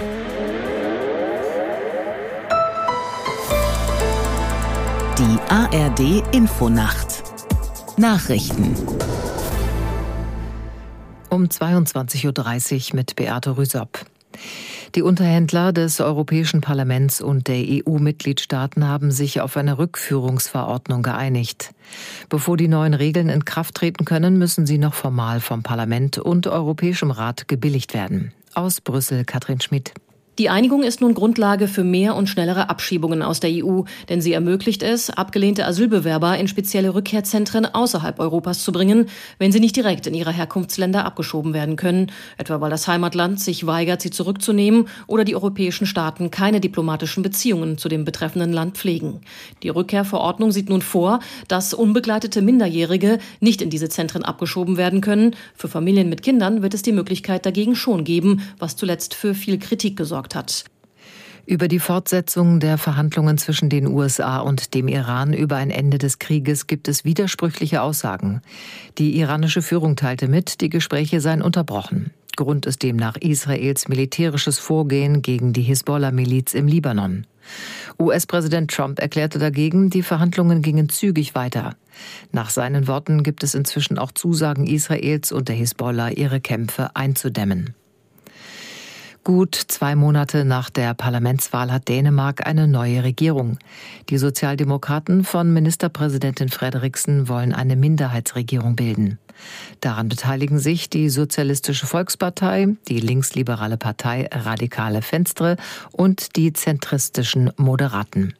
Die ARD-Infonacht. Nachrichten. Um 22:30 Uhr mit Beate Rüsop. Die Unterhändler des Europäischen Parlaments und der EU-Mitgliedstaaten haben sich auf eine Rückführungsverordnung geeinigt. Bevor die neuen Regeln in Kraft treten können, müssen sie noch formal vom Parlament und Europäischem Rat gebilligt werden. Aus Brüssel Katrin Schmidt. Die Einigung ist nun Grundlage für mehr und schnellere Abschiebungen aus der EU, denn sie ermöglicht es, abgelehnte Asylbewerber in spezielle Rückkehrzentren außerhalb Europas zu bringen, wenn sie nicht direkt in ihre Herkunftsländer abgeschoben werden können, etwa weil das Heimatland sich weigert, sie zurückzunehmen oder die europäischen Staaten keine diplomatischen Beziehungen zu dem betreffenden Land pflegen. Die Rückkehrverordnung sieht nun vor, dass unbegleitete Minderjährige nicht in diese Zentren abgeschoben werden können. Für Familien mit Kindern wird es die Möglichkeit dagegen schon geben, was zuletzt für viel Kritik gesorgt hat. Über die Fortsetzung der Verhandlungen zwischen den USA und dem Iran über ein Ende des Krieges gibt es widersprüchliche Aussagen. Die iranische Führung teilte mit, die Gespräche seien unterbrochen. Grund ist demnach Israels militärisches Vorgehen gegen die Hisbollah-Miliz im Libanon. US-Präsident Trump erklärte dagegen, die Verhandlungen gingen zügig weiter. Nach seinen Worten gibt es inzwischen auch Zusagen Israels und der Hisbollah, ihre Kämpfe einzudämmen. Gut 2 Monate nach der Parlamentswahl hat Dänemark eine neue Regierung. Die Sozialdemokraten von Ministerpräsidentin Frederiksen wollen eine Minderheitsregierung bilden. Daran beteiligen sich die Sozialistische Volkspartei, die linksliberale Partei Radikale Venstre und die zentristischen Moderaten.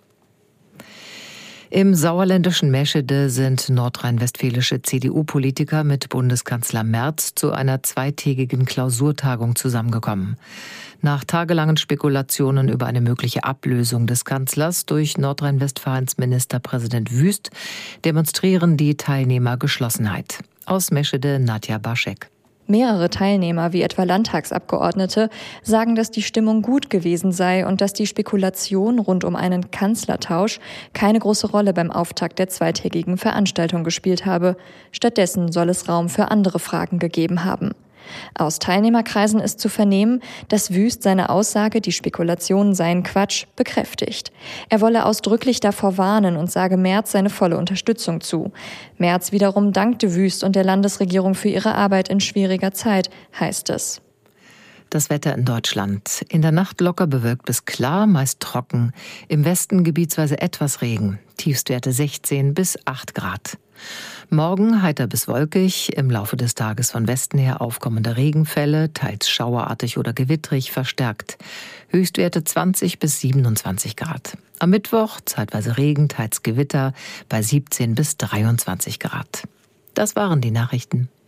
Im sauerländischen Meschede sind nordrhein-westfälische CDU-Politiker mit Bundeskanzler Merz zu einer 2-tägigen Klausurtagung zusammengekommen. Nach tagelangen Spekulationen über eine mögliche Ablösung des Kanzlers durch Nordrhein-Westfalens Ministerpräsident Wüst demonstrieren die Teilnehmer Geschlossenheit. Aus Meschede Nadja Baschek. Mehrere Teilnehmer, wie etwa Landtagsabgeordnete, sagen, dass die Stimmung gut gewesen sei und dass die Spekulation rund um einen Kanzlertausch keine große Rolle beim Auftakt der 2-tägigen Veranstaltung gespielt habe. Stattdessen soll es Raum für andere Fragen gegeben haben. Aus Teilnehmerkreisen ist zu vernehmen, dass Wüst seine Aussage, die Spekulationen seien Quatsch, bekräftigt. Er wolle ausdrücklich davor warnen und sage Merz seine volle Unterstützung zu. Merz wiederum dankte Wüst und der Landesregierung für ihre Arbeit in schwieriger Zeit, heißt es. Das Wetter in Deutschland. In der Nacht locker bewölkt bis klar, meist trocken. Im Westen gebietsweise etwas Regen. Tiefstwerte 16 bis 8 Grad. Morgen heiter bis wolkig, im Laufe des Tages von Westen her aufkommende Regenfälle, teils schauerartig oder gewittrig verstärkt. Höchstwerte 20 bis 27 Grad. Am Mittwoch zeitweise Regen, teils Gewitter bei 17 bis 23 Grad. Das waren die Nachrichten.